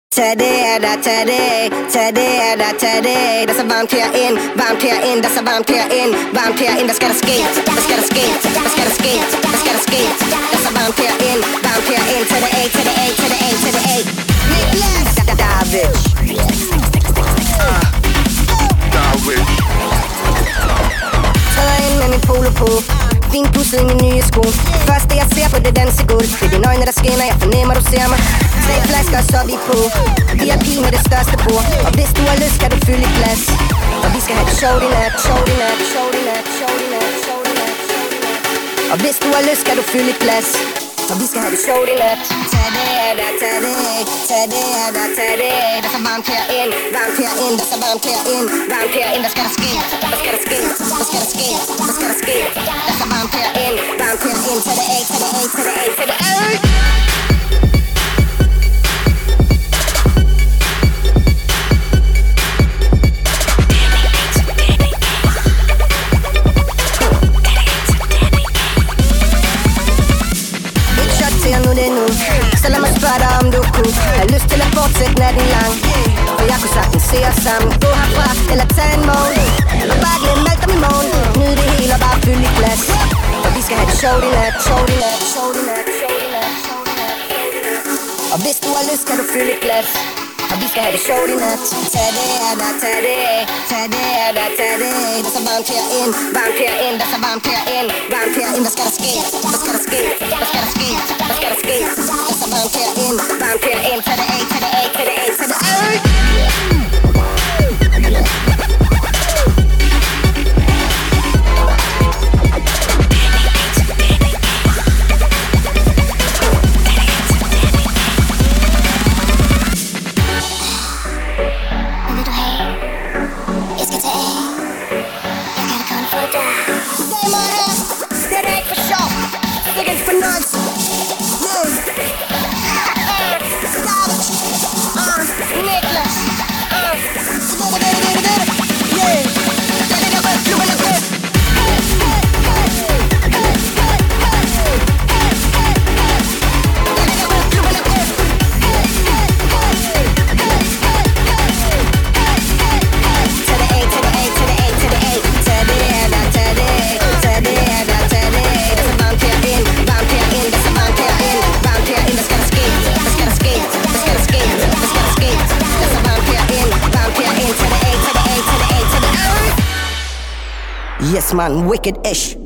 Today, today, today, today. Der så varmt herinde, der så varmt herinde, der skal der ske, der skal der ske, der skal der ske, der skal der ske. Der så varmt herinde, to the A, to the A, to the A, to the A. Niklas David. Træder ind med min polo på, fin pusset i mine nye sko. Første jeg ser på det dansegulv, det er dine øjne der skinner, jeg fornemmer du ser mig. 3 flasker og så vi på, VIP med det største bord. Og hvis du har lyst kan du fylde et glas. Og vi skal have det sjovt i nat, sjovt i nat, sjovt i nat, sjovt i nat, sjovt i nat, sjovt i nat. Og hvis du har lyst kan du fylde et glas. Og vi skal have det sjovt i nat. Today, der så varmt herinde, der så varmt herinde, der skal der ske, der skal der ske, der skal der ske, der skal der ske. Der så varmt herinde, to the A, to the A, to the A, to the A. Nu det nu, så lad mig spørge dig om du kunne have lyst til at fortsætte natten lang. For jeg kunne sagtens se os sammen, gå herfra eller tage en morgen. Og bare glemme alt om i morgen, nyde det hele og bare fylde et glas. For vi skal have det sjovt i nat, sjovt i nat, sjovt i nat, sjovt i nat, sjovt i nat, sjovt i nat. Og hvis du har lyst kan du fylde et glas. Og vi skal have det sjovt i nat. Today, der så varmt herinde, der så varmt herinde, der skal der ske, der skal der ske, der skal der ske, der skal der ske. Der så varmt herinde, to the A, to the A, to the A, to the A. Yes man, wicked-ish.